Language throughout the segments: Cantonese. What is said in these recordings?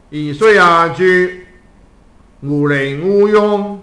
以岁亚居无灵无用，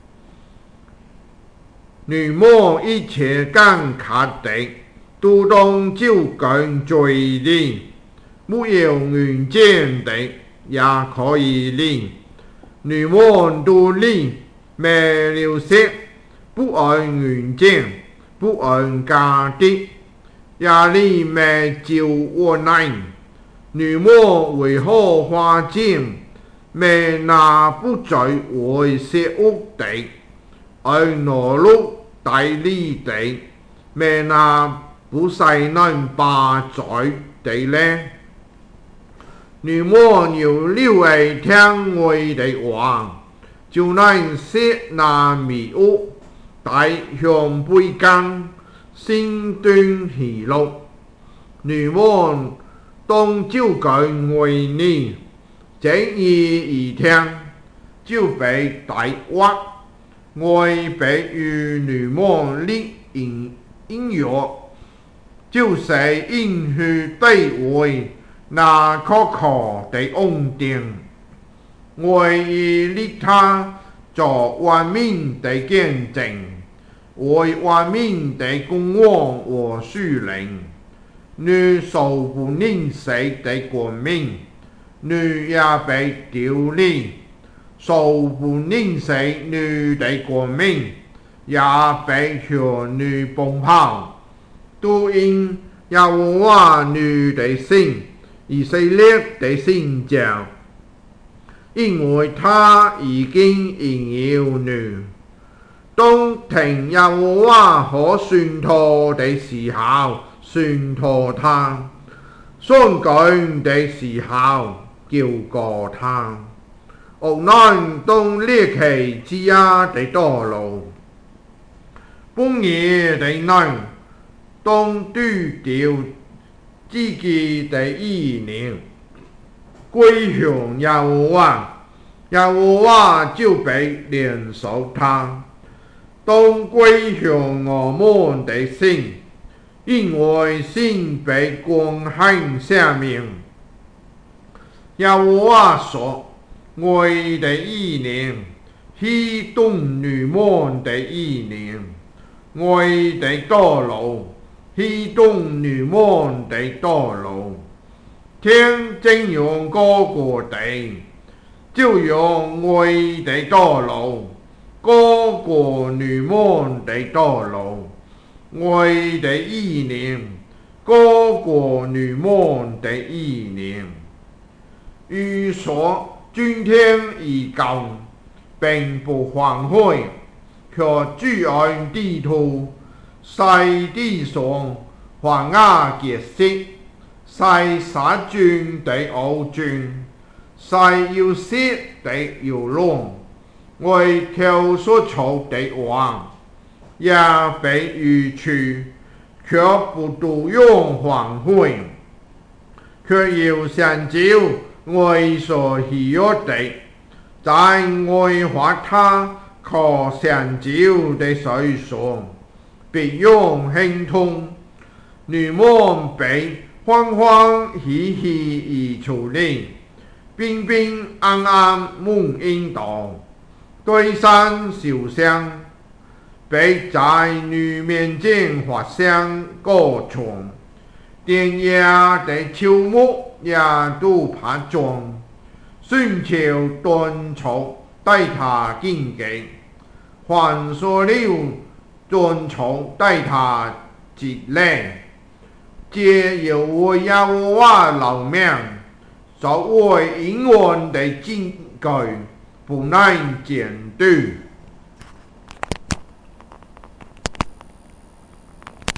女魔一切干卡地，都当照近罪哩，没有原见的也可以哩。女魔都哩没了色，不按原见，不按家的，也哩没照我来。女魔为何花剑？没拿不在为舍屋地，而挪入大理地，没拿不使能霸在地呢？女魔有六位听外的话，就能设那迷屋，大向背干，心端喜乐。女魔當照近外呢，這意而聽，就被大屈，外被與女魔力應約，就是應許對外那可靠的安定，外以利他作完命的見證，為完命的公王和屬靈。女受不認死的國民，女也被丟離；受不認死女的國民，也被向女奔跑。都因耶和華女的心，以色列的心教，因為他已經引誘女。當聽耶和華可宣託的時候，宣託他，宣講的時候叫過他，惡人當列其之家的道路，半夜的人當丟掉自己的意念，歸向耶和華，耶和華就被憐恤他，當歸向我們的心。因為心被光行赦免，耶和華說：我的意念，是動女魔的意念；我的道路，是動女魔的道路。天正用高過地，就用我的道路高過女魔的道路。我的意念高過女魔的意念。如所今天已舊，並不反悔，卻居安地土，使地上還雅結實，使殺盡的惡盡，使要舌的要聾，為口所說的話。也被移除，卻不都用反悔，卻要成就我所喜悅的，在我發他可成就的事上，必用亨通。女魔被歡歡喜喜而處理，平平安安蒙引導，對山受傷。被在女面前發聲歌唱，田野的草木也都拍掌，順潮斷草帶他荊棘，還說了斷草帶他節令，藉由為耶和華留名，作為永遠的證據，不能間斷。